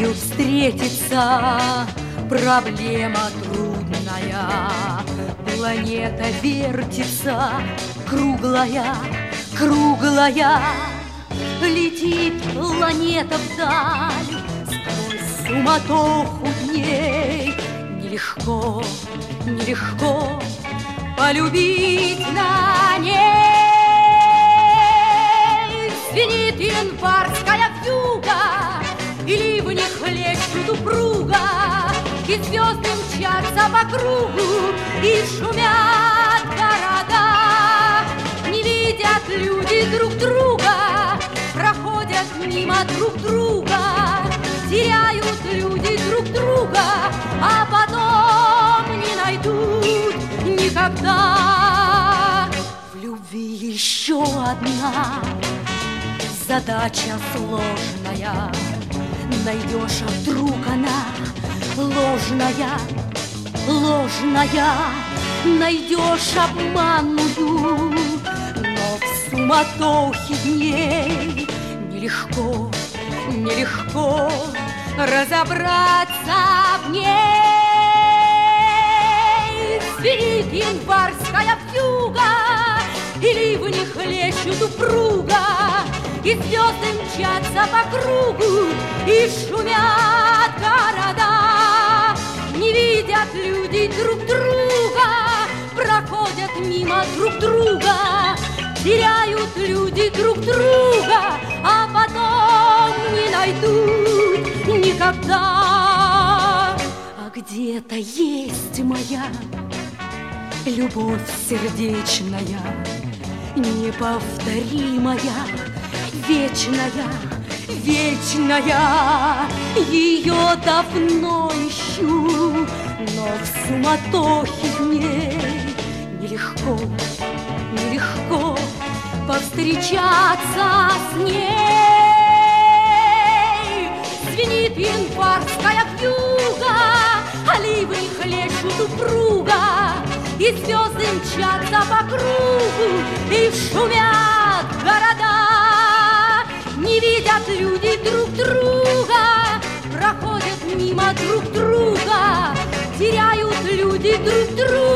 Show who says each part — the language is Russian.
Speaker 1: Знаю, встретится проблема трудная. Планета вертится, круглая, круглая. Летит планета вдаль, сквозь суматоху дней. Нелегко, нелегко полюбить на ней. Звенит январская вьюга, и ливни хлещут упруга, и звезды мчатся по кругу, и шумят города. Не видят люди друг друга, проходят мимо друг друга, теряют люди друг друга, а потом не найдут никогда. В любви еще одна задача сложная. Найдешь, а вдруг она ложная, ложная. Найдешь обманную, но в суматохе дней нелегко, нелегко разобраться в ней. Звенит январская вьюга, и ливни хлещут упруга, и звезды мчатся по кругу, и шумят города. Не видят люди друг друга, проходят мимо друг друга, теряют люди друг друга, а потом не найдут никогда. А где-то есть моя любовь сердечная, неповторимая, вечная, вечная. Ее давно ищу, но в суматохе дней нелегко, нелегко повстречаться с ней. Звенит январская вьюга, а ливни хлещут упруга, и звезды мчатся по кругу, и шумят города. Не видят люди друг друга, проходят мимо друг друга, теряют люди друг друга.